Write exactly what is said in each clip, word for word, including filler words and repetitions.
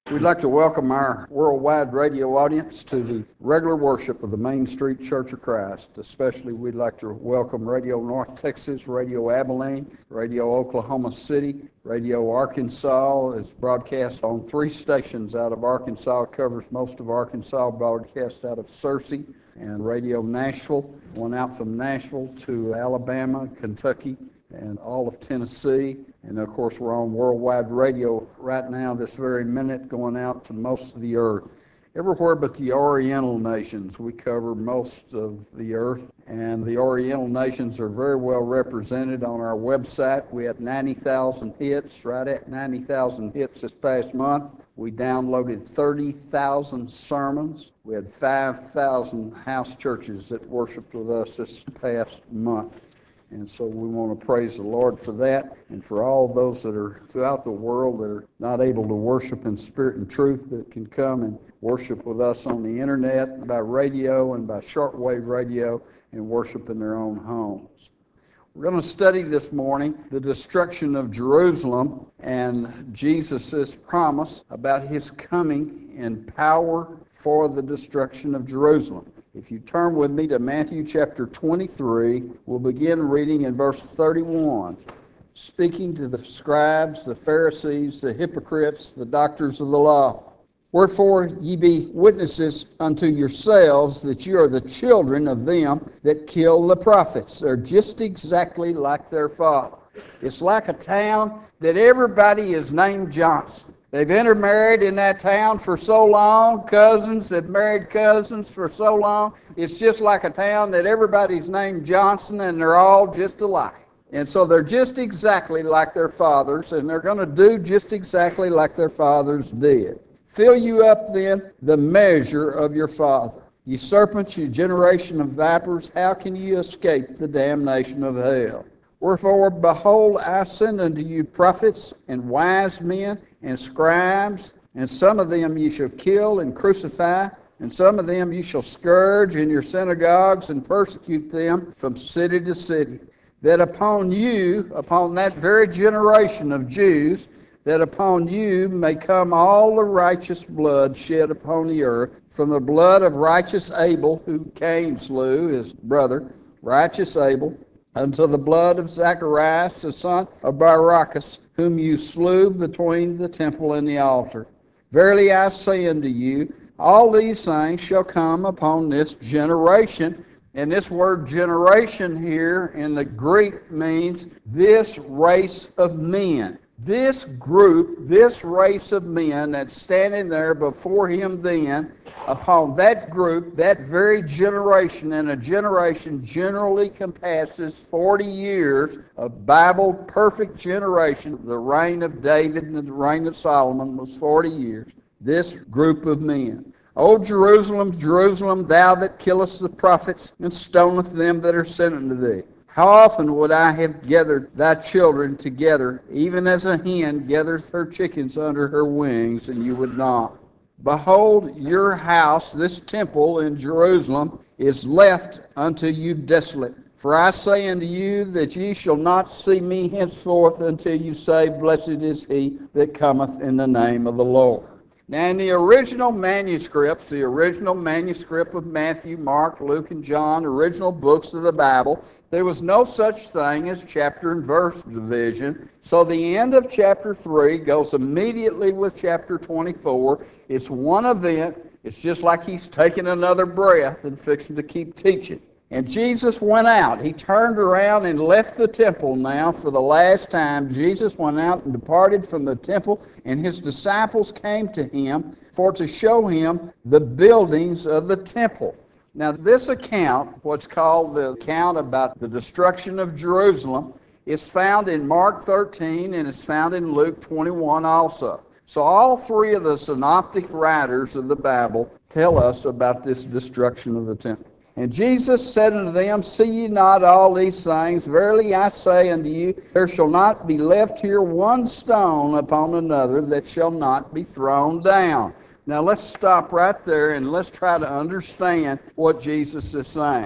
We'd like to welcome our worldwide radio audience to the regular worship of the Main Street Church of Christ. Especially, we'd like to welcome Radio North Texas, Radio Abilene, Radio Oklahoma City, Radio Arkansas. It's broadcast on three stations out of Arkansas. It covers most of Arkansas, broadcast out of Searcy, and Radio Nashville, one out from Nashville to Alabama, Kentucky, and all of Tennessee. And of course, we're on worldwide radio right now, this very minute, going out to most of the earth. Everywhere but the Oriental nations, we cover most of the earth, and the Oriental nations are very well represented on our website. We had ninety thousand hits, right at ninety thousand hits this past month. We downloaded thirty thousand sermons. We had five thousand house churches that worshiped with us this past month. And so we want to praise the Lord for that, and for all those that are throughout the world that are not able to worship in spirit and truth, but can come and worship with us on the internet, by radio, and by shortwave radio, and worship in their own homes. We're going to study this morning the destruction of Jerusalem and Jesus' promise about his coming in power for the destruction of Jerusalem. If you turn with me to Matthew chapter twenty-three, we'll begin reading in verse thirty-one. Speaking to the scribes, the Pharisees, the hypocrites, the doctors of the law. Wherefore ye be witnesses unto yourselves that you are the children of them that kill the prophets. They're just exactly like their father. It's like a town that everybody is named Johnson. They've intermarried in that town for so long. Cousins have married cousins for so long. It's just like a town that everybody's named Johnson, and they're all just alike. And so they're just exactly like their fathers, and they're going to do just exactly like their fathers did. Fill you up then the measure of your father. Ye serpents, you generation of vipers, how can you escape the damnation of hell? Wherefore, behold, I send unto you prophets and wise men and scribes, and some of them ye shall kill and crucify, and some of them ye shall scourge in your synagogues and persecute them from city to city, that upon you, upon that very generation of Jews, that upon you may come all the righteous blood shed upon the earth, from the blood of righteous Abel, who Cain slew, his brother, righteous Abel, unto the blood of Zacharias, the son of Barachias, whom you slew between the temple and the altar. Verily I say unto you, all these things shall come upon this generation. And this word generation here in the Greek means this race of men. This group, this race of men that's standing there before him then, upon that group, that very generation, and a generation generally compasses forty years of Bible perfect generation. The reign of David and the reign of Solomon was forty years. This group of men. O Jerusalem, Jerusalem, thou that killest the prophets and stonest them that are sent unto thee. How often would I have gathered thy children together, even as a hen gathereth her chickens under her wings, and you would not. Behold, your house, this temple in Jerusalem, is left unto you desolate. For I say unto you that ye shall not see me henceforth until you say, Blessed is he that cometh in the name of the Lord. Now, in the original manuscripts, the original manuscript of Matthew, Mark, Luke, and John, original books of the Bible, there was no such thing as chapter and verse division. So the end of chapter three goes immediately with chapter twenty-four. It's one event. It's just like he's taking another breath and fixing to keep teaching. And Jesus went out. He turned around and left the temple now for the last time. Jesus went out and departed from the temple, and his disciples came to him for to show him the buildings of the temple. Now, this account, what's called the account about the destruction of Jerusalem, is found in Mark thirteen, and it's found in Luke twenty-one also. So all three of the synoptic writers of the Bible tell us about this destruction of the temple. And Jesus said unto them, See ye not all these things? Verily I say unto you, there shall not be left here one stone upon another that shall not be thrown down. Now let's stop right there and let's try to understand what Jesus is saying.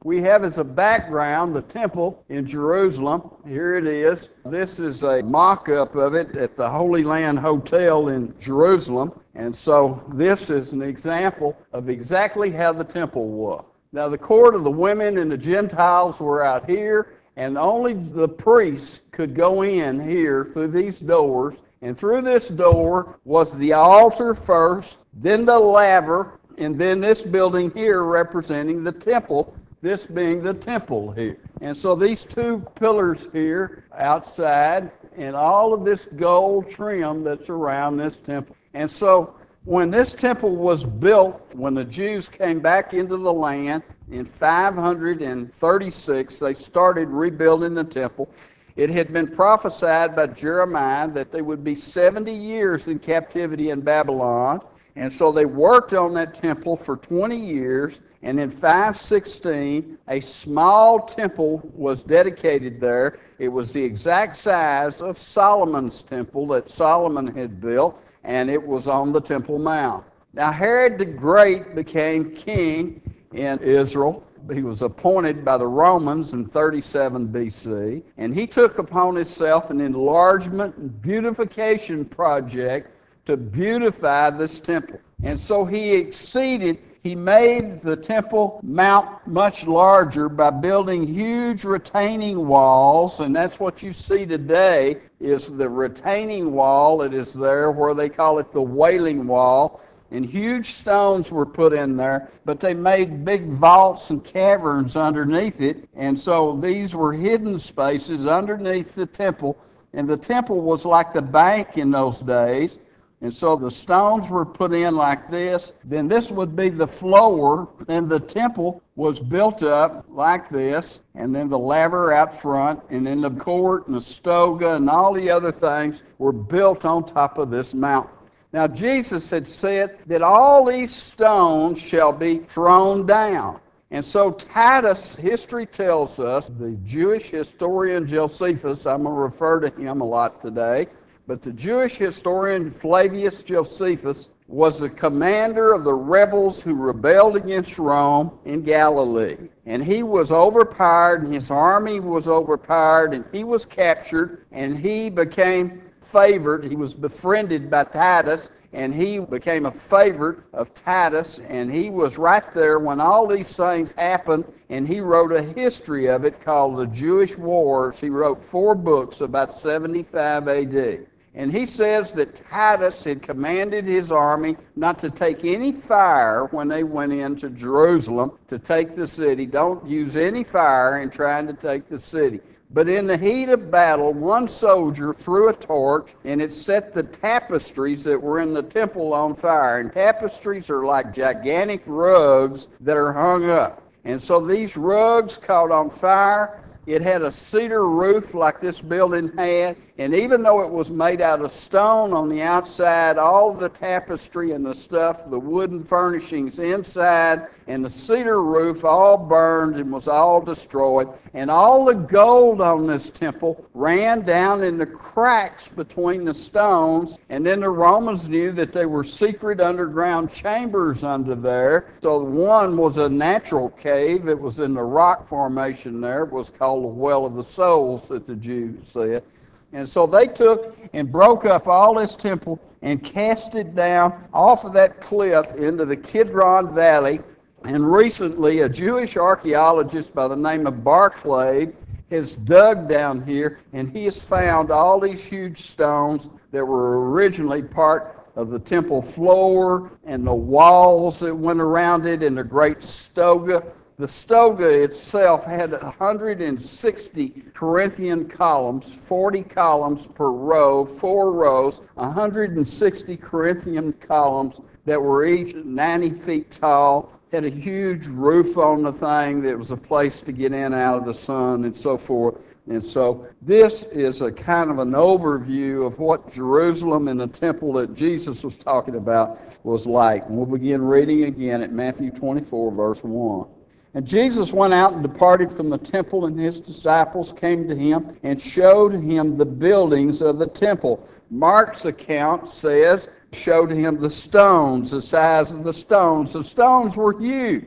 we have as a background the temple in Jerusalem. Here it is. This is a mock-up of it at the Holy Land Hotel in Jerusalem. And so this is an example of exactly how the temple was. Now the court of the women and the Gentiles were out here, and only the priests could go in here through these doors. And through this door was the altar first, then the laver, and then this building here representing the temple, this being the temple here. And so these two pillars here outside, and all of this gold trim that's around this temple. And so when this temple was built, when the Jews came back into the land in five hundred thirty-six, they started rebuilding the temple. It had been prophesied by Jeremiah that they would be seventy years in captivity in Babylon. And so they worked on that temple for twenty years. And in five sixteen, a small temple was dedicated there. It was the exact size of Solomon's temple that Solomon had built, and it was on the Temple Mount. Now Herod the Great became king in Israel. He was appointed by the Romans in thirty-seven B C, and he took upon himself an enlargement and beautification project to beautify this temple. And so he exceeded, he made the Temple Mount much larger by building huge retaining walls, and that's what you see today is the retaining wall that is there, where they call it the Wailing Wall. And huge stones were put in there, but they made big vaults and caverns underneath it. And so these were hidden spaces underneath the temple. And the temple was like the bank in those days. And so the stones were put in like this. Then this would be the floor, and the temple was built up like this. And then the laver out front, and then the court and the stoga and all the other things were built on top of this mountain. Now Jesus had said that all these stones shall be thrown down. And so Titus, history tells us, the Jewish historian Josephus, I'm going to refer to him a lot today, but the Jewish historian Flavius Josephus was the commander of the rebels who rebelled against Rome in Galilee. And he was overpowered, and his army was overpowered, and he was captured, and he became favored. He was befriended by Titus, and he became a favorite of Titus, and he was right there when all these things happened, and he wrote a history of it called the Jewish Wars. He wrote four books about seventy-five A D. And he says that Titus had commanded his army not to take any fire when they went into Jerusalem to take the city. Don't use any fire in trying to take the city. But in the heat of battle, one soldier threw a torch, and it set the tapestries that were in the temple on fire. And tapestries are like gigantic rugs that are hung up. And so these rugs caught on fire. It had a cedar roof like this building had, and even though it was made out of stone on the outside, all the tapestry and the stuff, the wooden furnishings inside, and the cedar roof all burned and was all destroyed. And all the gold on this temple ran down in the cracks between the stones, and then the Romans knew that there were secret underground chambers under there. So one was a natural cave. It was in the rock formation there. It was called the Well of the Souls, that the Jews said. And so they took and broke up all this temple and cast it down off of that cliff into the Kidron Valley. And recently, a Jewish archaeologist by the name of Barclay has dug down here, and he has found all these huge stones that were originally part of the temple floor and the walls that went around it and the great stoga. The stoga itself had one hundred sixty Corinthian columns, forty columns per row, four rows, one hundred sixty Corinthian columns that were each ninety feet tall, had a huge roof on the thing that was a place to get in out of the sun and so forth. And so this is a kind of an overview of what Jerusalem and the temple that Jesus was talking about was like. And we'll begin reading again at Matthew twenty-four, verse one. And Jesus went out and departed from the temple, and his disciples came to him and showed him the buildings of the temple. Mark's account says, showed him the stones, the size of the stones. The stones were huge.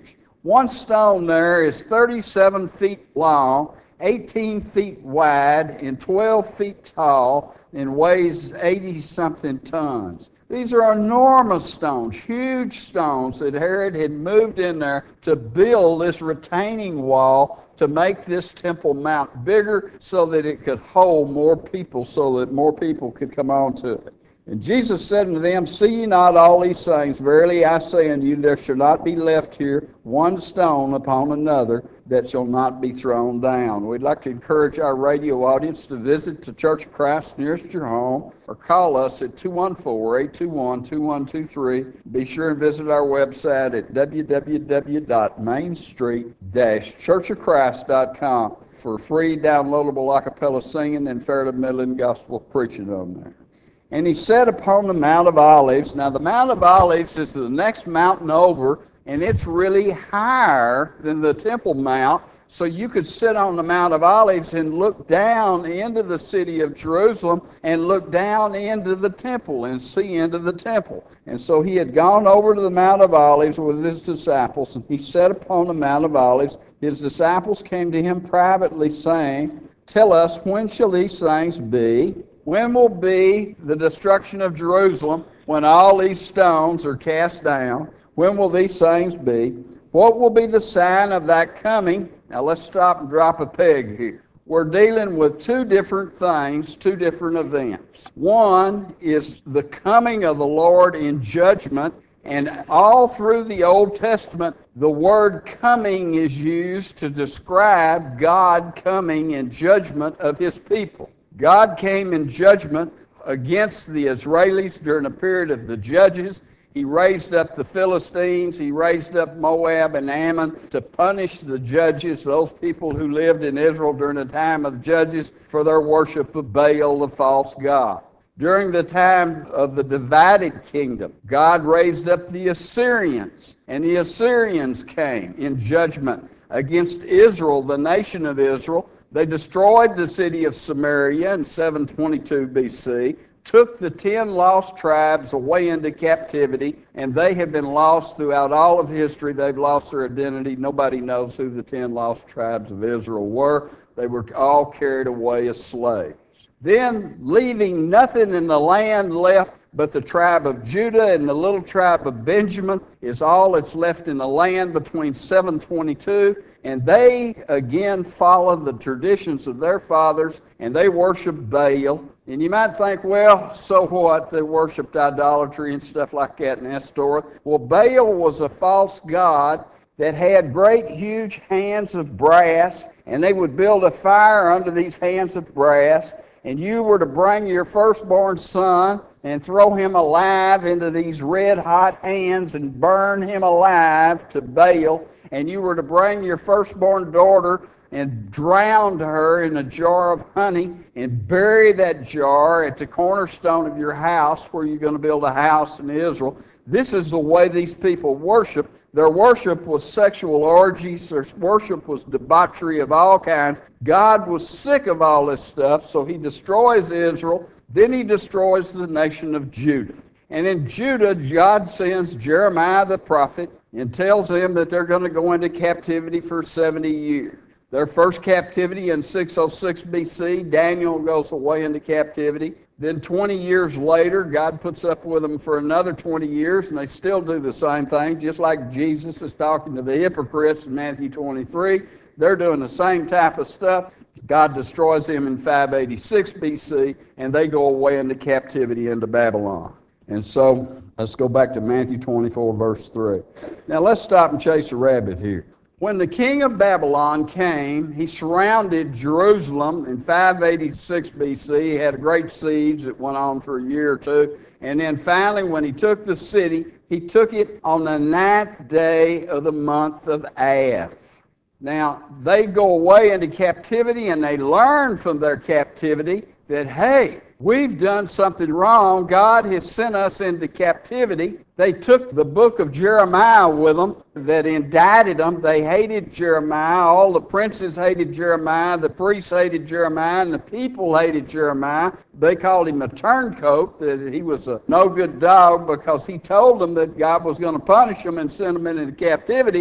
One stone there is thirty-seven feet long, eighteen feet wide, and twelve feet tall, and weighs eighty-something tons. These are enormous stones, huge stones that Herod had moved in there to build this retaining wall to make this Temple Mount bigger so that it could hold more people, so that more people could come onto it. And Jesus said unto them, See ye not all these things? Verily I say unto you, there shall not be left here one stone upon another that shall not be thrown down. We'd like to encourage our radio audience to visit the Church of Christ nearest your home, or call us at two one four, eight two one, two one two three. Be sure and visit our website at w w w dot main street dash church of christ dot com for free downloadable a cappella singing and Fairleigh Midland gospel preaching on there. And he sat upon the Mount of Olives. Now, the Mount of Olives is the next mountain over, and it's really higher than the Temple Mount. So you could sit on the Mount of Olives and look down into the city of Jerusalem and look down into the temple and see into the temple. And so he had gone over to the Mount of Olives with his disciples, and he sat upon the Mount of Olives. His disciples came to him privately, saying, Tell us, when shall these things be? When will be the destruction of Jerusalem, when all these stones are cast down? When will these things be? What will be the sign of that coming? Now let's stop and drop a peg here. We're dealing with two different things, two different events. One is the coming of the Lord in judgment, and all through the Old Testament, the word coming is used to describe God coming in judgment of his people. God came in judgment against the Israelis during a period of the Judges. He raised up the Philistines. He raised up Moab and Ammon to punish the judges, those people who lived in Israel during the time of the Judges, for their worship of Baal, the false god. During the time of the divided kingdom, God raised up the Assyrians, and the Assyrians came in judgment against Israel, the nation of Israel. They destroyed the city of Samaria in seven twenty-two B C, took the ten lost tribes away into captivity, and they have been lost throughout all of history. They've lost their identity. Nobody knows who the ten lost tribes of Israel were. They were all carried away as slaves. Then, leaving nothing in the land left but the tribe of Judah and the little tribe of Benjamin is all that's left in the land between seven twenty-two, and they again follow the traditions of their fathers, and they worship Baal. And you might think, well, so what? They worshipped idolatry and stuff like that in Astoreth. Well, Baal was a false god that had great, huge hands of brass, and they would build a fire under these hands of brass, and you were to bring your firstborn son and throw him alive into these red-hot hands and burn him alive to Baal, and you were to bring your firstborn daughter and drown her in a jar of honey and bury that jar at the cornerstone of your house where you're going to build a house in Israel. This is the way these people worship. Their worship was sexual orgies. Their worship was debauchery of all kinds. God was sick of all this stuff, so he destroys Israel. Then he destroys the nation of Judah. And in Judah, God sends Jeremiah the prophet and tells them that they're going to go into captivity for seventy years. Their first captivity in six oh six B C, Daniel goes away into captivity. Then twenty years later, God puts up with them for another twenty years, and they still do the same thing, just like Jesus is talking to the hypocrites in Matthew twenty-three. They're doing the same type of stuff. God destroys them in five eighty-six B C, and they go away into captivity into Babylon. And so, let's go back to Matthew twenty-four, verse three. Now, let's stop and chase a rabbit here. When the king of Babylon came, he surrounded Jerusalem in five eighty-six B C. He had a great siege that went on for a year or two. And then finally, when he took the city, he took it on the ninth day of the month of Av. Now, they go away into captivity, and they learn from their captivity that, hey, we've done something wrong. God has sent us into captivity. They took the book of Jeremiah with them that indicted them. They hated Jeremiah. All the princes hated Jeremiah. The priests hated Jeremiah. And the people hated Jeremiah. They called him a turncoat, that he was a no-good dog because he told them that God was going to punish them and send them into captivity.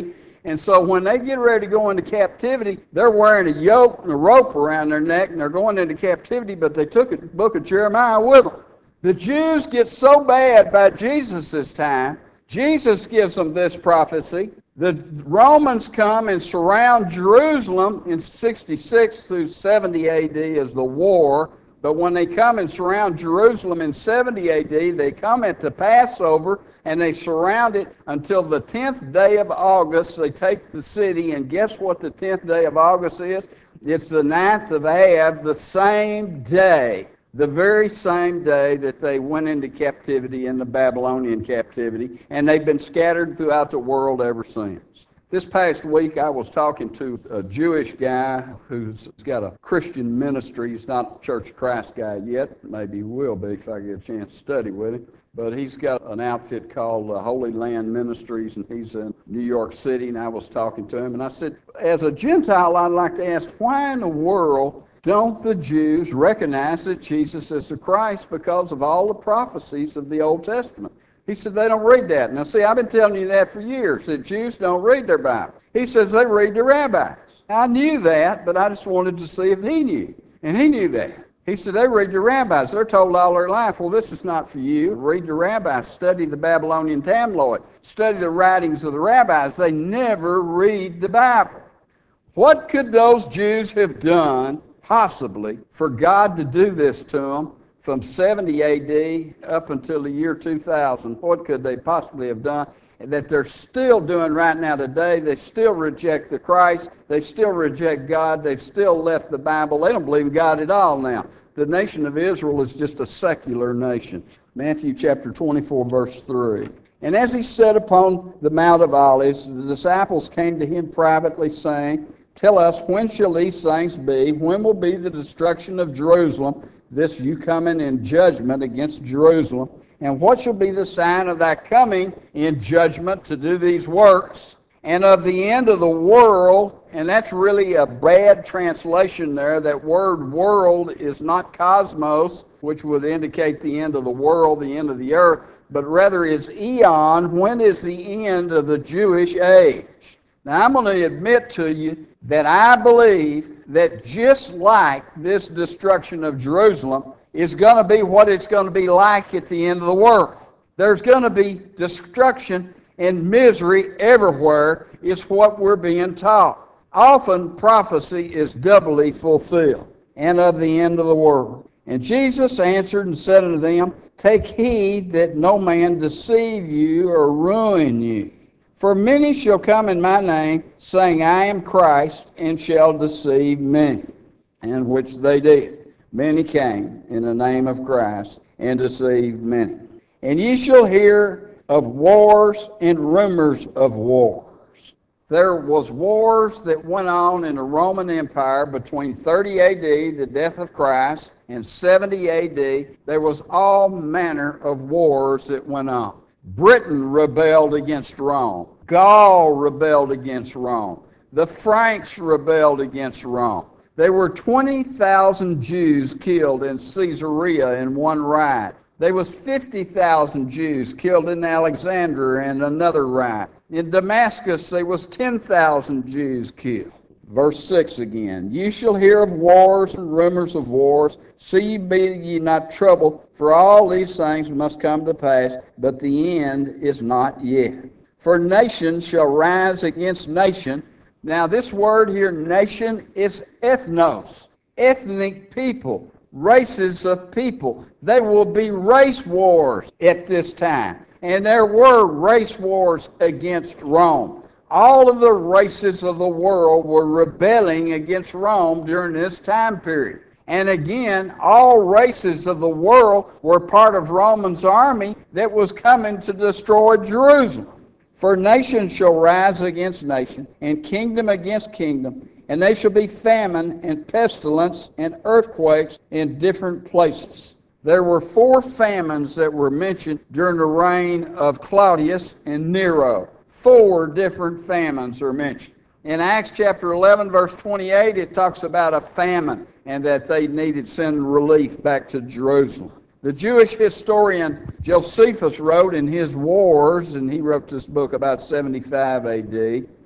And so when they get ready to go into captivity, they're wearing a yoke and a rope around their neck, and they're going into captivity, but they took the book of Jeremiah with them. The Jews get so bad by Jesus' time, Jesus gives them this prophecy. The Romans come and surround Jerusalem in sixty-six through seventy A D is the war. But when they come and surround Jerusalem in seventy A D, they come at the Passover and they surround it until the tenth day of August. They take the city, and guess what the tenth day of August is? It's the ninth of Av, the same day, the very same day that they went into captivity, in the Babylonian captivity, and they've been scattered throughout the world ever since. This past week, I was talking to a Jewish guy who's got a Christian ministry. He's not a Church of Christ guy yet. Maybe he will be if I get a chance to study with him. But he's got an outfit called uh, Holy Land Ministries, and he's in New York City, and I was talking to him. And I said, as a Gentile, I'd like to ask, why in the world don't the Jews recognize that Jesus is the Christ because of all the prophecies of the Old Testament? He said, they don't read that. Now, see, I've been telling you that for years, that Jews don't read their Bible. He says they read the rabbis. I knew that, but I just wanted to see if he knew. And he knew that. He said, they read the rabbis. They're told all their life, well, this is not for you. Read the rabbis. Study the Babylonian tabloid. Study the writings of the rabbis. They never read the Bible. What could those Jews have done, possibly, for God to do this to them? From seventy A D up until the year two thousand, what could they possibly have done that they're still doing right now today? They still reject the Christ. They still reject God. They've still left the Bible. They don't believe in God at all now. The nation of Israel is just a secular nation. Matthew chapter twenty-four, verse three. And as he sat upon the Mount of Olives, the disciples came to him privately, saying, tell us, when shall these things be? When will be the destruction of Jerusalem? This you coming in judgment against Jerusalem. And what shall be the sign of thy coming in judgment to do these works? And of the end of the world, and that's really a bad translation there. That word world is not cosmos, which would indicate the end of the world, the end of the earth, but rather is eon. When is the end of the Jewish age? Now, I'm going to admit to you that I believe that just like this destruction of Jerusalem is going to be what it's going to be like at the end of the world. There's going to be destruction and misery everywhere, is what we're being taught. Often prophecy is doubly fulfilled, and of the end of the world. And Jesus answered and said unto them, take heed that no man deceive you or ruin you. For many shall come in my name, saying, I am Christ, and shall deceive many. And which they did. Many came in the name of Christ, and deceived many. And ye shall hear of wars and rumors of wars. There was wars that went on in the Roman Empire between thirty A D, the death of Christ, and seventy A D. There was all manner of wars that went on. Britain rebelled against Rome. Gaul rebelled against Rome. The Franks rebelled against Rome. There were twenty thousand Jews killed in Caesarea in one riot. There was fifty thousand Jews killed in Alexandria in another riot. In Damascus, there was ten thousand Jews killed. Verse six again. You shall hear of wars and rumors of wars. See be ye not troubled, for all these things must come to pass, but the end is not yet. For nation shall rise against nation. Now this word here, nation, is ethnos, ethnic people, races of people. There will be race wars at this time. And there were race wars against Rome. All of the races of the world were rebelling against Rome during this time period. And again, all races of the world were part of Roman's army that was coming to destroy Jerusalem. For nation shall rise against nation, and kingdom against kingdom, and they shall be famine and pestilence and earthquakes in different places. There were four famines that were mentioned during the reign of Claudius and Nero. Four different famines are mentioned. In Acts chapter eleven, verse twenty-eight, it talks about a famine and that they needed to send relief back to Jerusalem. The Jewish historian Josephus wrote in his Wars, and he wrote this book about seventy-five A D,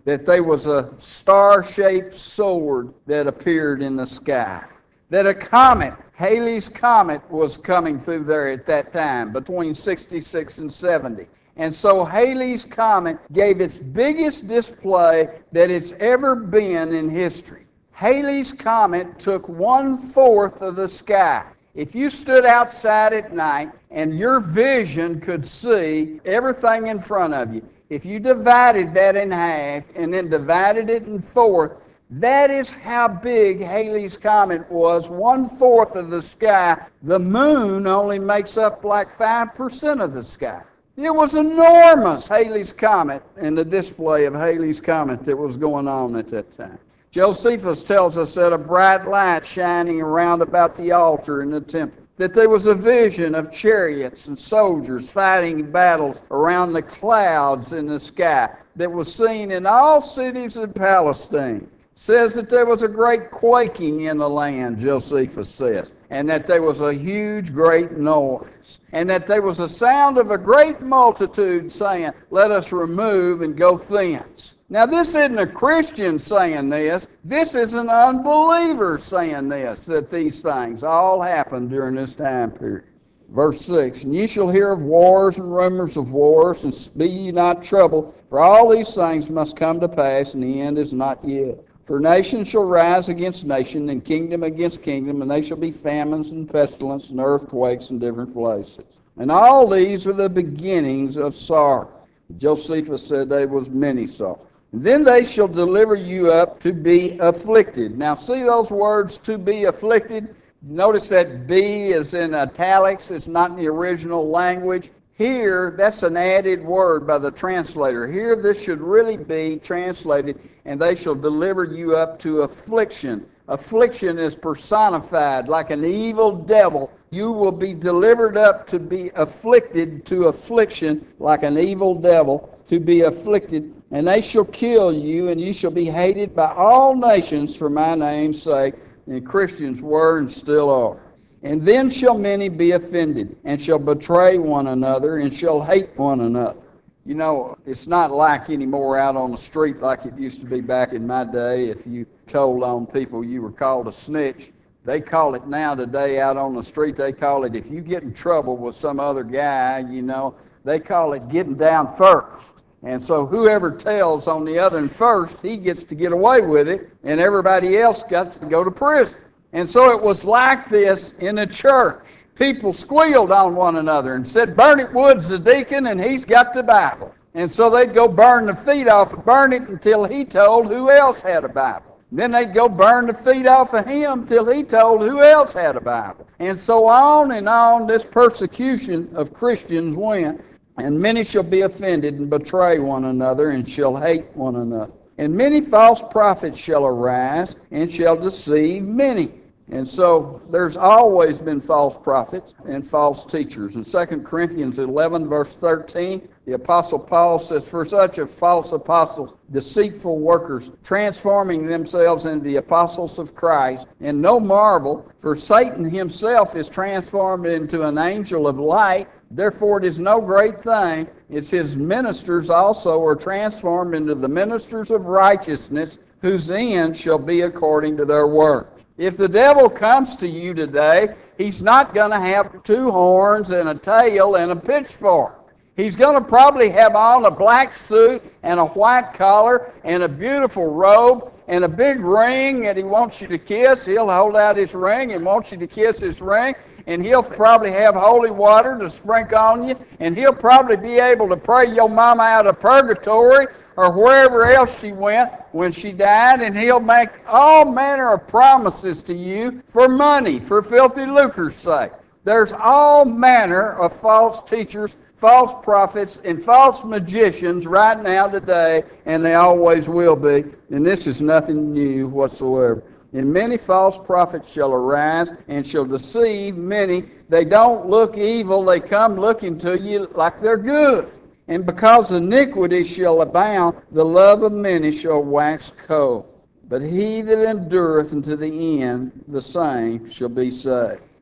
that there was a star-shaped sword that appeared in the sky, that a comet, Halley's Comet, was coming through there at that time, between sixty-six and seventy. And so Halley's Comet gave its biggest display that it's ever been in history. Halley's Comet took one-fourth of the sky. If you stood outside at night and your vision could see everything in front of you, if you divided that in half and then divided it in fourth, that is how big Halley's Comet was, one-fourth of the sky. The moon only makes up like five percent of the sky. It was enormous, Halley's Comet, and the display of Halley's Comet that was going on at that time. Josephus tells us that a bright light shining around about the altar in the temple, that there was a vision of chariots and soldiers fighting battles around the clouds in the sky that was seen in all cities of Palestine. Says that there was a great quaking in the land, Josephus says, and that there was a huge, great noise, and that there was a sound of a great multitude saying, "Let us remove and go thence." Now, this isn't a Christian saying this. This is an unbeliever saying this, that these things all happened during this time period. Verse six, "And ye shall hear of wars and rumors of wars, and be ye not troubled, for all these things must come to pass, and the end is not yet. For nation shall rise against nation, and kingdom against kingdom, and they shall be famines and pestilence and earthquakes in different places. And all these are the beginnings of sorrow." Josephus said there was many sorrows. "And then they shall deliver you up to be afflicted." Now see those words, "to be afflicted"? Notice that "be" is in italics. It's not in the original language. Here, that's an added word by the translator. Here, this should really be translated, "and they shall deliver you up to affliction." Affliction is personified like an evil devil. You will be delivered up to be afflicted to affliction like an evil devil, to be afflicted. "And they shall kill you, and you shall be hated by all nations for my name's sake." And Christians were and still are. "And then shall many be offended, and shall betray one another, and shall hate one another." You know, it's not like anymore out on the street like it used to be back in my day. If you told on people you were called a snitch, they call it now today out on the street, they call it, if you get in trouble with some other guy, you know, they call it getting down first. And so whoever tells on the other and first, he gets to get away with it, and everybody else gets to go to prison. And so it was like this in the church. People squealed on one another and said, "Burnett Wood's the deacon and he's got the Bible." And so they'd go burn the feet off of Burnett until he told who else had a Bible. Then they'd go burn the feet off of him till he told who else had a Bible. And so on and on this persecution of Christians went. "And many shall be offended and betray one another, and shall hate one another. And many false prophets shall arise, and shall deceive many." And so there's always been false prophets and false teachers. In Second Corinthians eleven, verse thirteen, the Apostle Paul says, "For such are false apostles, deceitful workers, transforming themselves into the apostles of Christ. And no marvel, for Satan himself is transformed into an angel of light. Therefore it is no great thing, it's his ministers also are transformed into the ministers of righteousness, whose end shall be according to their works." If the devil comes to you today, he's not going to have two horns and a tail and a pitchfork. He's going to probably have on a black suit and a white collar and a beautiful robe and a big ring that he wants you to kiss. He'll hold out his ring and wants you to kiss his ring. And he'll probably have holy water to sprinkle on you. And he'll probably be able to pray your mama out of purgatory or wherever else she went when she died. And he'll make all manner of promises to you for money, for filthy lucre's sake. There's all manner of false teachers, false prophets, and false magicians right now today, and they always will be. And this is nothing new whatsoever. "And many false prophets shall arise, and shall deceive many." They don't look evil, they come looking to you like they're good. "And because iniquity shall abound, the love of many shall wax cold. But he that endureth unto the end, the same shall be saved."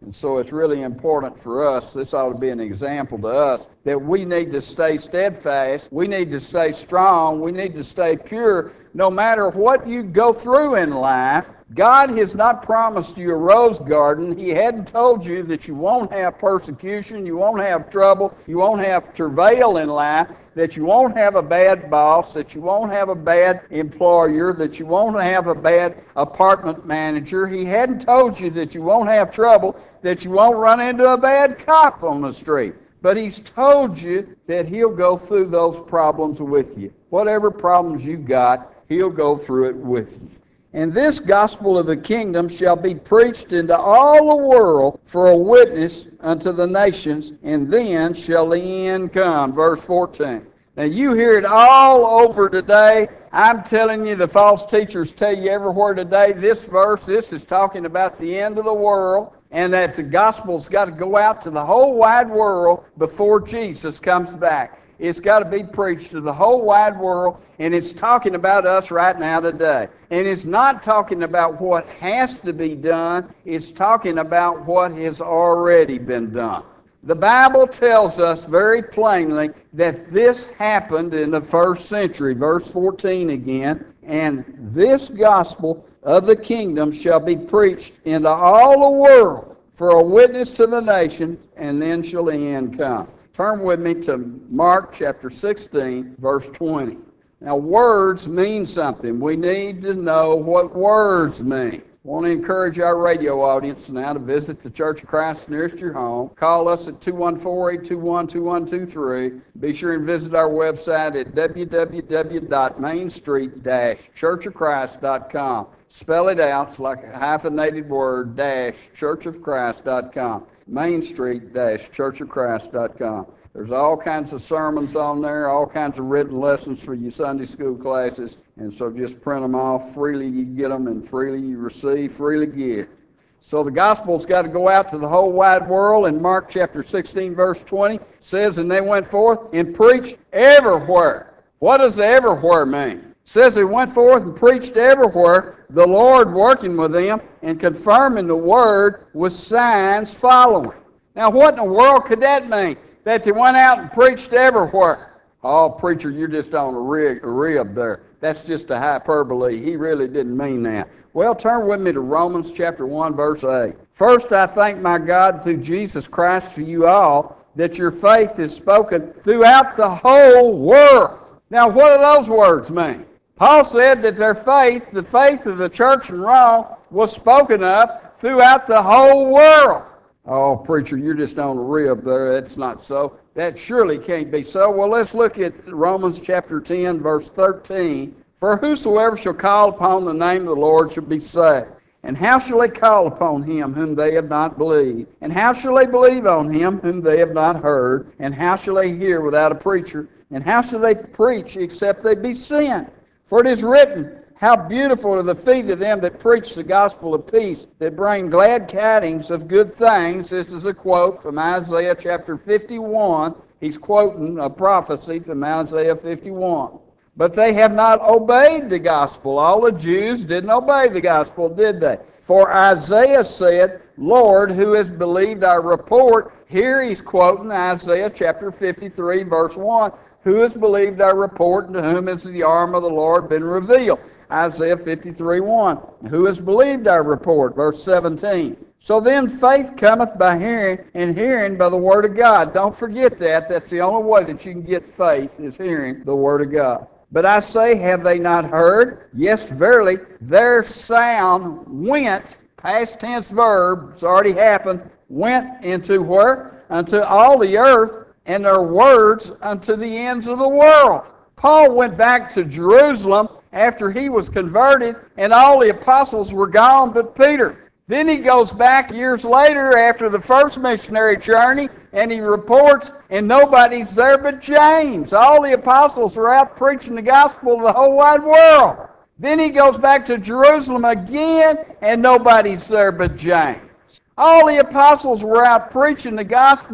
And so it's really important for us, this ought to be an example to us, that we need to stay steadfast, we need to stay strong, we need to stay pure, no matter what you go through in life. God has not promised you a rose garden. He hadn't told you that you won't have persecution, you won't have trouble, you won't have travail in life, that you won't have a bad boss, that you won't have a bad employer, that you won't have a bad apartment manager. He hadn't told you that you won't have trouble, that you won't run into a bad cop on the street. But He's told you that He'll go through those problems with you. Whatever problems you got, He'll go through it with you. And this gospel of the kingdom shall be preached into all the world for a witness unto the nations, and then shall the end come. Verse fourteen. Now you hear it all over today. I'm telling you, the false teachers tell you everywhere today, this verse, this is talking about the end of the world, and that the gospel's got to go out to the whole wide world before Jesus comes back. It's got to be preached to the whole wide world, and it's talking about us right now today. And it's not talking about what has to be done, it's talking about what has already been done. The Bible tells us very plainly that this happened in the first century. Verse fourteen again, and this gospel of the kingdom shall be preached into all the world for a witness to the nation, and then shall the end come. Turn with me to Mark chapter sixteen, verse twenty. Now, words mean something. We need to know what words mean. I want to encourage our radio audience now to visit the Church of Christ nearest your home. Call us at two one four, eight two one, two one two three. Be sure and visit our website at w w w dot main street dash church of christ dot com. Spell it out. It's like a hyphenated word, dash church of christ dot com. main street dash church of christ dot com. There's all kinds of sermons on there, all kinds of written lessons for your Sunday school classes, and so just print them off. Freely you get them, and freely you receive, freely give. So the gospel's got to go out to the whole wide world, and Mark chapter sixteen, verse twenty says, and they went forth and preached everywhere. What does everywhere mean? It says they went forth and preached everywhere, the Lord working with them and confirming the word with signs following. Now what in the world could that mean? That they went out and preached everywhere. Oh, preacher, you're just on a rib, a rib there. That's just a hyperbole. He really didn't mean that. Well, turn with me to Romans chapter one, verse eight. First, I thank my God through Jesus Christ for you all, that your faith is spoken throughout the whole world. Now, what do those words mean? Paul said that their faith, the faith of the church in Rome, was spoken of throughout the whole world. Oh, preacher, you're just on a rib there. That's not so. That surely can't be so. Well, let's look at Romans chapter ten, verse thirteen. For whosoever shall call upon the name of the Lord shall be saved. And how shall they call upon him whom they have not believed? And how shall they believe on him whom they have not heard? And how shall they hear without a preacher? And how shall they preach except they be sent? For it is written, how beautiful are the feet of them that preach the gospel of peace, that bring glad tidings of good things. This is a quote from Isaiah chapter fifty-one. He's quoting a prophecy from Isaiah fifty-one. But they have not obeyed the gospel. All the Jews didn't obey the gospel, did they? For Isaiah said, Lord, who has believed our report? Here he's quoting Isaiah chapter fifty-three, verse one. Who has believed our report, and to whom has the arm of the Lord been revealed? Isaiah fifty-three, one. Who has believed our report? Verse seventeen. So then faith cometh by hearing, and hearing by the word of God. Don't forget that. That's the only way that you can get faith, is hearing the word of God. But I say, have they not heard? Yes, verily, their sound went, past tense verb, it's already happened, went into where? Unto all the earth, and their words unto the ends of the world. Paul went back to Jerusalem after he was converted, and all the apostles were gone but Peter. Then he goes back years later after the first missionary journey, and he reports, and nobody's there but James. All the apostles are out preaching the gospel to the whole wide world. Then he goes back to Jerusalem again, and nobody's there but James. All the apostles were out preaching the gospel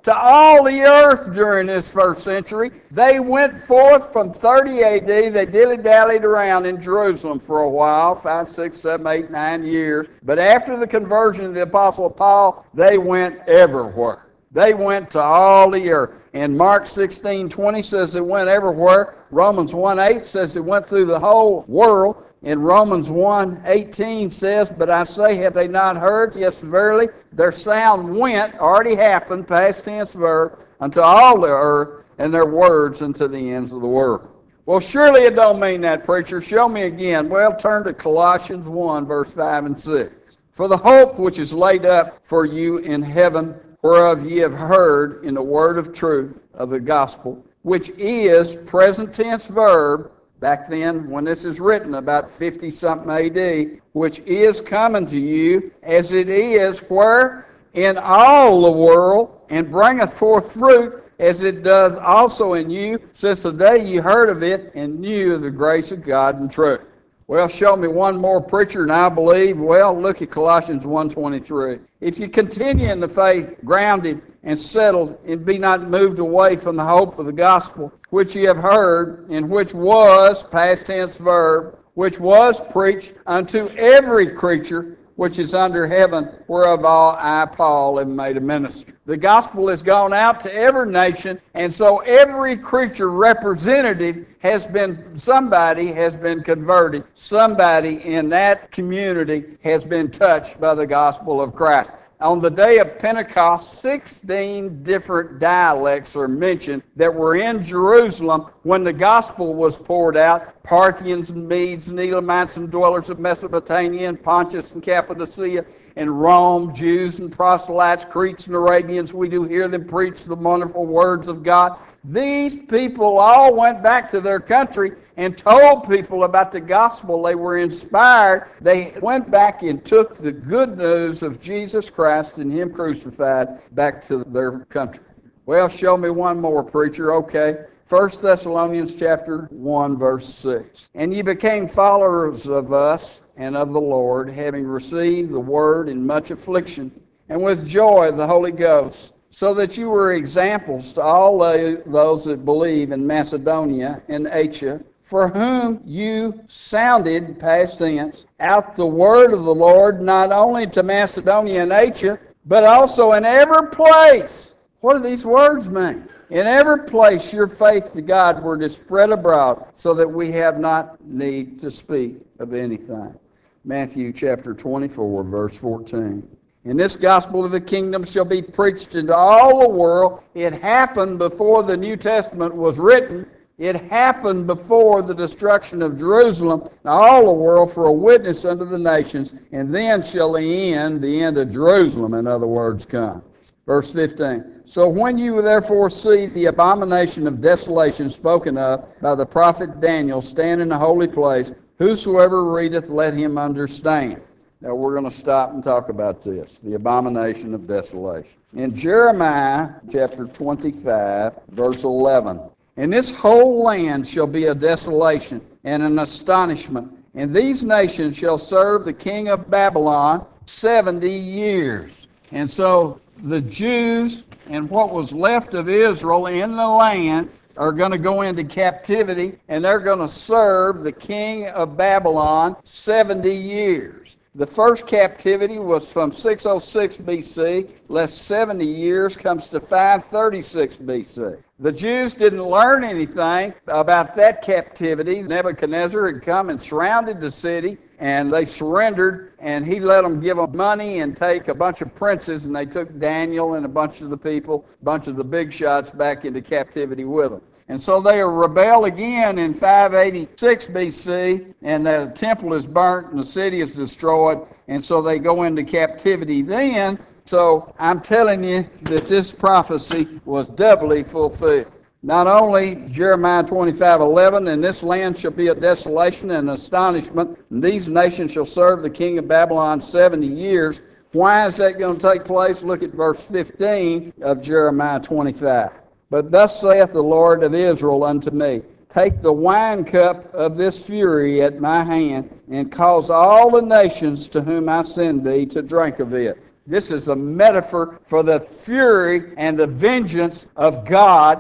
to all the earth during this first century. They went forth from thirty A D. They dilly-dallied around in Jerusalem for a while, five, six, seven, eight, nine years. But after the conversion of the Apostle Paul, they went everywhere. They went to all the earth. And Mark sixteen twenty says it went everywhere. Romans one eight says it went through the whole world. In Romans one eighteen says, but I say, have they not heard? Yes, verily, their sound went, already happened, past tense verb, unto all the earth, and their words unto the ends of the world. Well, surely it don't mean that, preacher. Show me again. Well, turn to Colossians one, verse five and six. For the hope which is laid up for you in heaven, whereof ye have heard in the word of truth of the gospel, which is, present tense verb, back then when this is written, about fifty-something A D, which is coming to you, as it is where? In all the world, and bringeth forth fruit, as it does also in you, since the day you heard of it, and knew of the grace of God and truth. Well, show me one more, preacher, and I believe. Well, look at Colossians one twenty-three. If you continue in the faith, grounded and settled, and be not moved away from the hope of the gospel, which ye have heard, and which was, past tense verb, which was preached unto every creature which is under heaven, whereof all I, Paul, am made a minister. The gospel has gone out to every nation, and so every creature representative has been, somebody has been converted. Somebody in that community has been touched by the gospel of Christ. On the day of Pentecost, sixteen different dialects are mentioned that were in Jerusalem when the gospel was poured out. Parthians and Medes and Elamites and dwellers of Mesopotamia and Pontus and Cappadocia and Rome, Jews and proselytes, Cretes and Arabians. We do hear them preach the wonderful words of God. These people all went back to their country and told people about the gospel. They were inspired. They went back and took the good news of Jesus Christ and Him crucified back to their country. Well, show me one more, preacher. Okay. First Thessalonians chapter one, verse six. And ye became followers of us and of the Lord, having received the word in much affliction, and with joy of the Holy Ghost, so that you were examples to all those that believe in Macedonia and Asia, for whom you sounded, past tense, out the word of the Lord, not only to Macedonia and Asia, but also in every place. What do these words mean? In every place your faith to God were to spread abroad, so that we have not need to speak of anything. Matthew chapter twenty-four, verse fourteen. And this gospel of the kingdom shall be preached into all the world. It happened before the New Testament was written. It happened before the destruction of Jerusalem, and all the world for a witness unto the nations, and then shall the end, the end of Jerusalem, in other words, come. Verse fifteen. So when you therefore see the abomination of desolation spoken of by the prophet Daniel stand in the holy place, whosoever readeth, let him understand. Now we're going to stop and talk about this, the abomination of desolation. In Jeremiah chapter twenty-five, verse eleven, and this whole land shall be a desolation and an astonishment, and these nations shall serve the king of Babylon seventy years. And so the Jews and what was left of Israel in the land are going to go into captivity, and they're going to serve the king of Babylon seventy years. The first captivity was from six oh six B C, less seventy years comes to five thirty-six B C. The Jews didn't learn anything about that captivity. Nebuchadnezzar had come and surrounded the city, and they surrendered, and he let them give them money and take a bunch of princes, and they took Daniel and a bunch of the people, a bunch of the big shots back into captivity with them. And so they rebel again in five eighty-six B C, and the temple is burnt and the city is destroyed, and so they go into captivity then. So I'm telling you that this prophecy was doubly fulfilled. Not only Jeremiah twenty-five eleven, and this land shall be a desolation and astonishment, and these nations shall serve the king of Babylon seventy years. Why is that going to take place? Look at verse fifteen of Jeremiah twenty-five. But thus saith the Lord of Israel unto me, take the wine cup of this fury at my hand, and cause all the nations to whom I send thee to drink of it. This is a metaphor for the fury and the vengeance of God.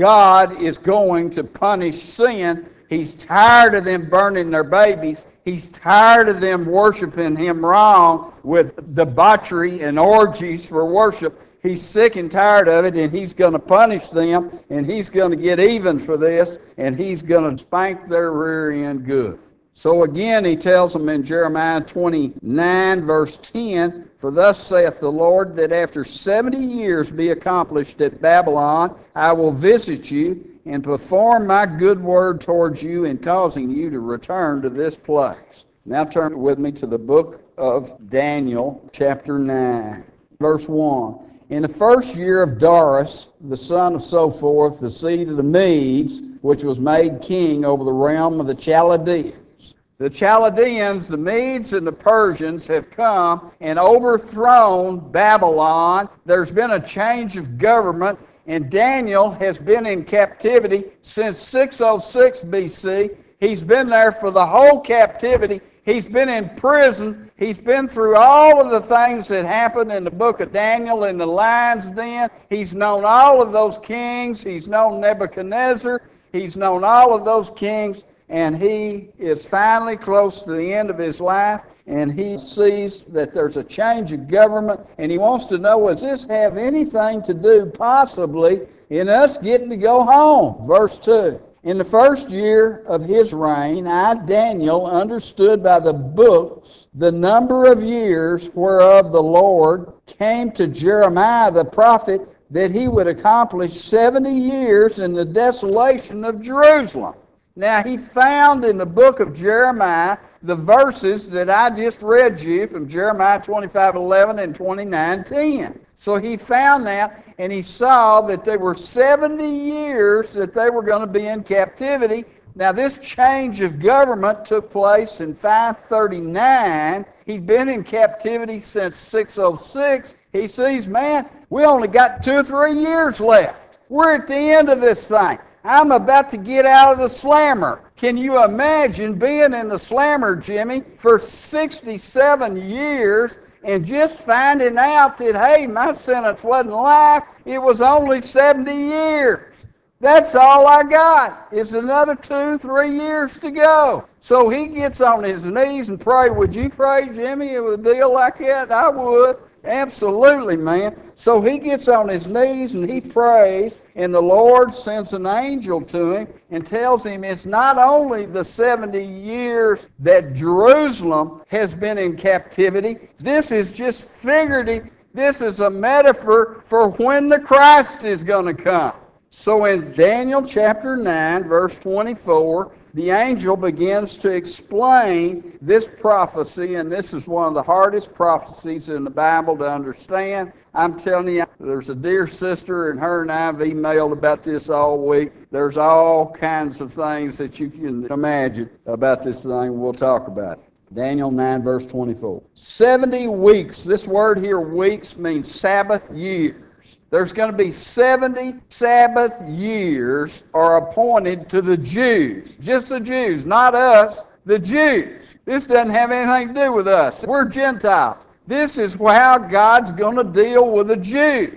God is going to punish sin. He's tired of them burning their babies. He's tired of them worshiping Him wrong with debauchery and orgies for worship. He's sick and tired of it, and He's going to punish them, and He's going to get even for this, and He's going to spank their rear end good. So again, He tells them in Jeremiah twenty-nine, verse ten, "For thus saith the Lord, that after seventy years be accomplished at Babylon, I will visit you, and perform my good word towards you in causing you to return to this place." Now turn with me to the book of Daniel, chapter nine, verse one. "In the first year of Darius, the son of Sophoth, the seed of the Medes, which was made king over the realm of the Chaldeans." The Chaldeans, the Medes, and the Persians have come and overthrown Babylon. There's been a change of government, and Daniel has been in captivity since six oh six B C. He's been there for the whole captivity. He's been in prison. He's been through all of the things that happened in the book of Daniel in the lion's den. He's known all of those kings. He's known Nebuchadnezzar. He's known all of those kings. And he is finally close to the end of his life, and he sees that there's a change of government, and he wants to know, does this have anything to do possibly in us getting to go home? Verse two. "In the first year of his reign, I, Daniel, understood by the books the number of years whereof the Lord came to Jeremiah the prophet, that he would accomplish seventy years in the desolation of Jerusalem." Now, he found in the book of Jeremiah the verses that I just read you from Jeremiah twenty-five eleven and twenty-nine ten. So he found that, and he saw that there were seventy years that they were going to be in captivity. Now, this change of government took place in five thirty-nine. He'd been in captivity since six oh six. He sees, man, we only got two or three years left. We're at the end of this thing. I'm about to get out of the slammer. Can you imagine being in the slammer, Jimmy, for sixty-seven years and just finding out that, hey, my sentence wasn't life, it was only seventy years. That's all I got. It's another two, three years to go. So he gets on his knees and pray. Would you pray, Jimmy, with a deal like that? I would. Absolutely, man. So he gets on his knees and he prays, and the Lord sends an angel to him and tells him it's not only the seventy years that Jerusalem has been in captivity. This is just figurative. This is a metaphor for when the Christ is going to come. So in Daniel chapter nine, verse twenty-four, the angel begins to explain this prophecy, and this is one of the hardest prophecies in the Bible to understand. I'm telling you, there's a dear sister, and her and I have emailed about this all week. There's all kinds of things that you can imagine about this thing. We'll talk about it. Daniel nine, verse twenty-four. seventy weeks. This word here, weeks, means Sabbath years. There's going to be seventy Sabbath years are appointed to the Jews. Just the Jews, not us, the Jews. This doesn't have anything to do with us. We're Gentiles. This is how God's going to deal with the Jews.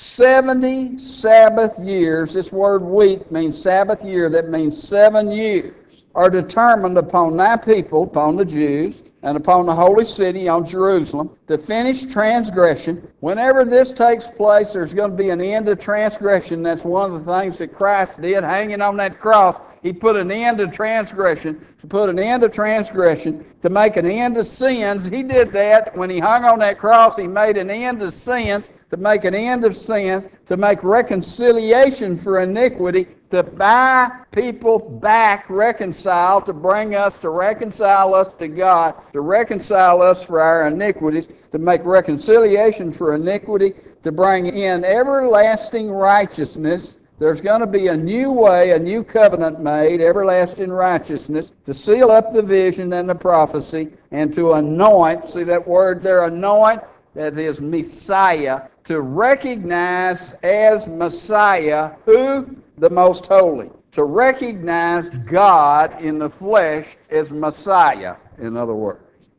seventy Sabbath years, this word week means Sabbath year, that means seven years, are determined upon thy people, upon the Jews, and upon the holy city on Jerusalem, to finish transgression. Whenever this takes place, there's going to be an end to transgression. That's one of the things that Christ did, hanging on that cross. He put an end to transgression, to put an end to transgression, to make an end to sins. He did that when he hung on that cross. He made an end to sins, to make an end of sins, to make reconciliation for iniquity, to buy people back reconciled, to bring us, to reconcile us to God, to reconcile us for our iniquities, to make reconciliation for iniquity, to bring in everlasting righteousness. There's going to be a new way, a new covenant made, everlasting righteousness, to seal up the vision and the prophecy, and to anoint, see that word there, anoint, that is Messiah, to recognize as Messiah who? The Most Holy. To recognize God in the flesh as Messiah, in other words.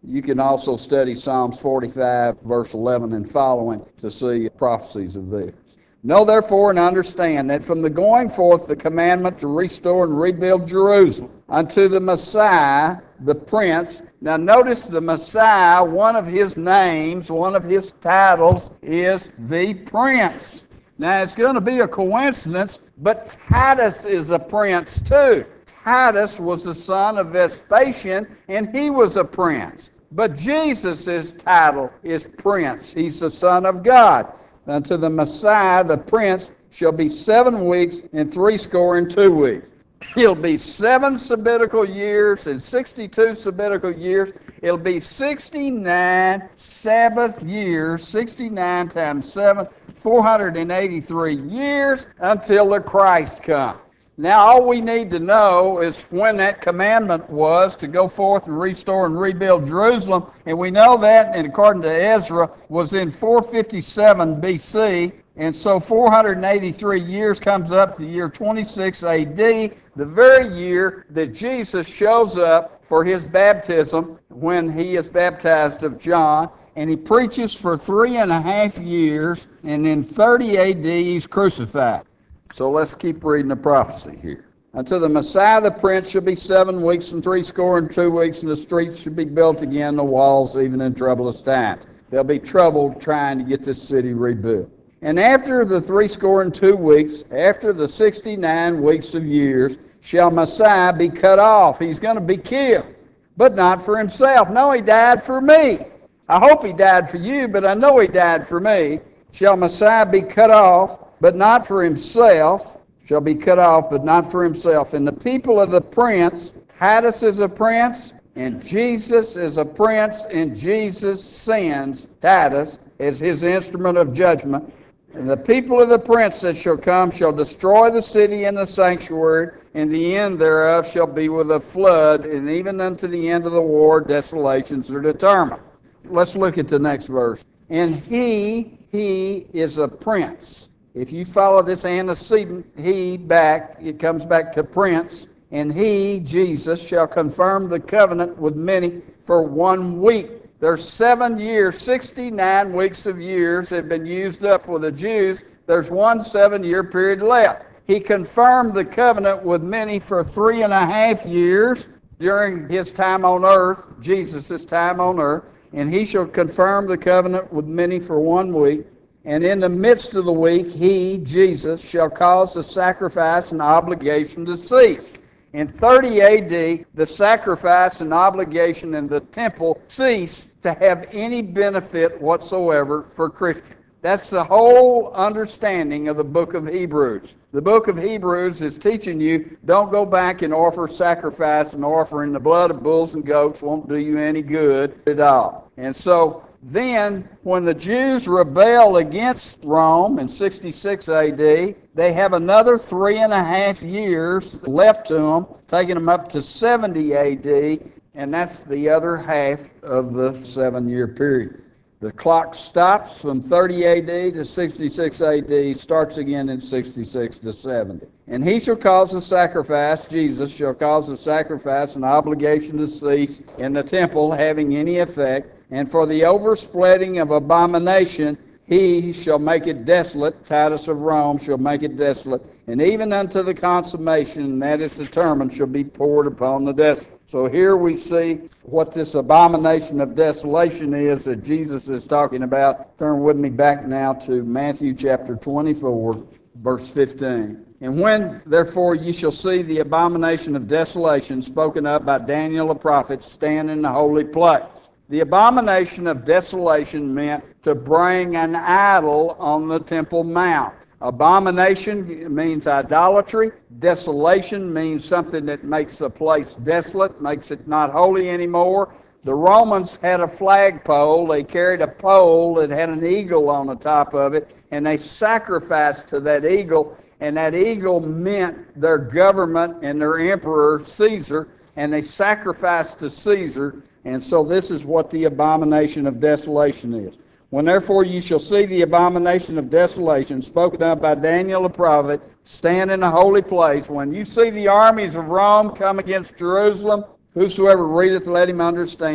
You can also study Psalms forty-five, verse eleven and following to see prophecies of this. Know therefore and understand that from the going forth the commandment to restore and rebuild Jerusalem unto the Messiah, the Prince. Now notice the Messiah, one of his names, one of his titles is the Prince. Now it's going to be a coincidence, but Titus is a prince too. Titus was the son of Vespasian, and he was a prince. But Jesus' title is Prince. He's the Son of God. Unto the Messiah, the Prince, shall be seven weeks and threescore and two weeks. It'll be seven sabbatical years and sixty-two sabbatical years. It'll be sixty-nine Sabbath years, sixty-nine times seven, four hundred eighty-three years until the Christ comes. Now, all we need to know is when that commandment was to go forth and restore and rebuild Jerusalem. And we know that, and according to Ezra, was in four fifty-seven B C. And so four hundred eighty-three years comes up to the year twenty-six A D, the very year that Jesus shows up for his baptism when he is baptized of John. And he preaches for three and a half years, and in thirty A D he's crucified. So let's keep reading the prophecy here. Until the Messiah the Prince shall be seven weeks and threescore and two weeks, and the streets should be built again, the walls even in troublous times. There'll be trouble trying to get this city rebuilt. And after the threescore and two weeks, after the sixty-nine weeks of years, shall Messiah be cut off. He's going to be killed, but not for himself. No, he died for me. I hope he died for you, but I know he died for me. Shall Messiah be cut off, but not for himself, shall be cut off, but not for himself. And the people of the prince, Titus is a prince, and Jesus is a prince, and Jesus sends Titus as his instrument of judgment. And the people of the prince that shall come shall destroy the city and the sanctuary, and the end thereof shall be with a flood, and even unto the end of the war desolations are determined. Let's look at the next verse. And he, he is a prince. If you follow this antecedent, he back, it comes back to prince. And he, Jesus, shall confirm the covenant with many for one week. There's seven years, sixty-nine weeks of years have been used up with the Jews. There's one seven-year period left. He confirmed the covenant with many for three and a half years during his time on earth, Jesus' time on earth. And he shall confirm the covenant with many for one week. And in the midst of the week, he, Jesus, shall cause the sacrifice and obligation to cease. In thirty A D, the sacrifice and obligation in the temple ceased to have any benefit whatsoever for Christians. That's the whole understanding of the book of Hebrews. The book of Hebrews is teaching you, don't go back and offer sacrifice and offering the blood of bulls and goats won't do you any good at all. And so then, when the Jews rebel against Rome in sixty-six A D, they have another three and a half years left to them, taking them up to seventy A D, and that's the other half of the seven-year period. The clock stops from thirty A D to sixty-six A D, starts again in sixty-six to seventy. And he shall cause the sacrifice, Jesus shall cause the sacrifice and obligation to cease in the temple, having any effect. And for the overspreading of abomination, he shall make it desolate. Titus of Rome shall make it desolate. And even unto the consummation that is determined shall be poured upon the desolate. So here we see what this abomination of desolation is that Jesus is talking about. Turn with me back now to Matthew chapter twenty-four, verse fifteen. And when, therefore, ye shall see the abomination of desolation spoken of by Daniel the prophet stand in the holy place. The abomination of desolation meant to bring an idol on the Temple Mount. Abomination means idolatry. Desolation means something that makes a place desolate, makes it not holy anymore. The Romans had a flagpole. They carried a pole that had an eagle on the top of it, and they sacrificed to that eagle, and that eagle meant their government and their emperor, Caesar, and they sacrificed to Caesar. And so this is what the abomination of desolation is. When therefore ye shall see the abomination of desolation spoken of by Daniel the prophet stand in a holy place, when you see the armies of Rome come against Jerusalem, whosoever readeth, let him understand.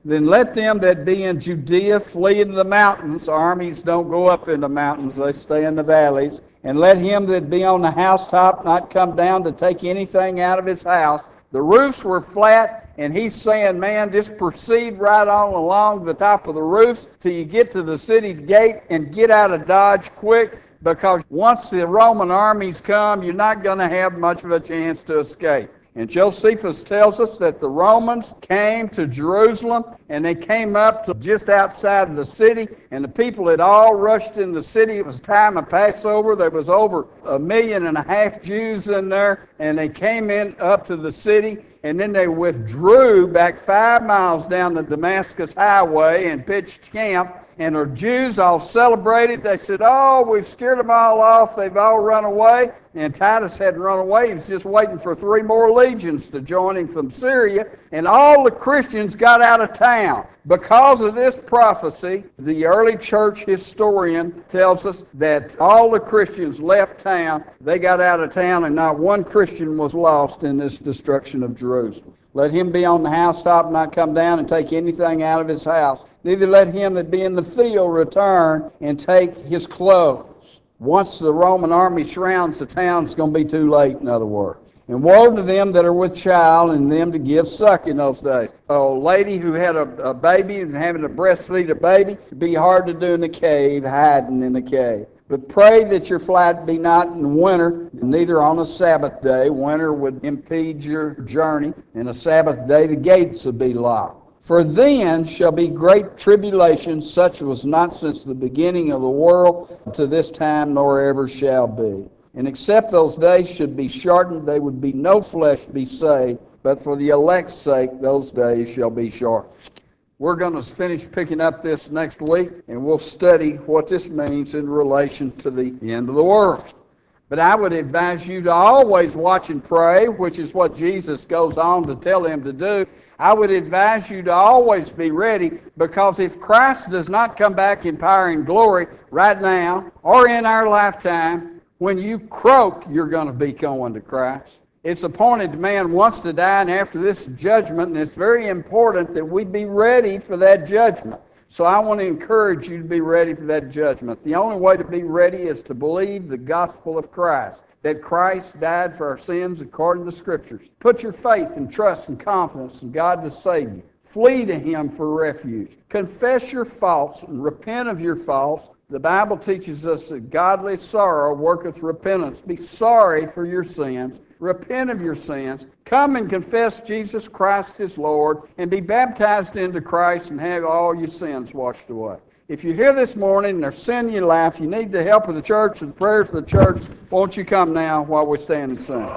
Then let them that be in Judea flee into the mountains. Armies don't go up in the mountains, they stay in the valleys. And let him that be on the housetop not come down to take anything out of his house. The roofs were flat, and he's saying, man, just proceed right on along the top of the roofs till you get to the city gate and get out of Dodge quick, because once the Roman armies come, you're not going to have much of a chance to escape. And Josephus tells us that the Romans came to Jerusalem, and they came up to just outside of the city, and the people had all rushed in the city. It was time of Passover. There was over a million and a half Jews in there, and they came in up to the city, and then they withdrew back five miles down the Damascus highway and pitched camp. And the Jews all celebrated. They said, oh, we've scared them all off. They've all run away. And Titus hadn't run away. He was just waiting for three more legions to join him from Syria. And all the Christians got out of town. Because of this prophecy, the early church historian tells us that all the Christians left town. They got out of town, and not one Christian was lost in this destruction of Jerusalem. Let him be on the housetop, not come down and take anything out of his house. Neither let him that be in the field return and take his clothes. Once the Roman army surrounds the town, it's going to be too late, in other words. And woe to them that are with child, and them to give suck in those days. A lady who had a, a baby and having to breastfeed a baby, it'd be hard to do in the cave, hiding in the cave. But pray that your flight be not in winter, neither on a Sabbath day. Winter would impede your journey, and a Sabbath day the gates would be locked. For then shall be great tribulation, such was not since the beginning of the world to this time, nor ever shall be. And except those days should be shortened, there would be no flesh be saved, but for the elect's sake those days shall be shortened. We're going to finish picking up this next week, and we'll study what this means in relation to the end of the world. But I would advise you to always watch and pray, which is what Jesus goes on to tell them to do. I would advise you to always be ready, because if Christ does not come back in power and glory right now or in our lifetime, when you croak, you're going to be going to Christ. It's appointed man wants to die, and after this judgment, and it's very important that we be ready for that judgment. So I want to encourage you to be ready for that judgment. The only way to be ready is to believe the gospel of Christ, that Christ died for our sins according to the Scriptures. Put your faith and trust and confidence in God to save you. Flee to Him for refuge. Confess your faults and repent of your faults. The Bible teaches us that godly sorrow worketh repentance. Be sorry for your sins. Repent of your sins. Come and confess Jesus Christ is Lord, and be baptized into Christ and have all your sins washed away. If you're here this morning and there's sin in your life, you need the help of the church and the prayers of the church, won't you come now while we stand and sing?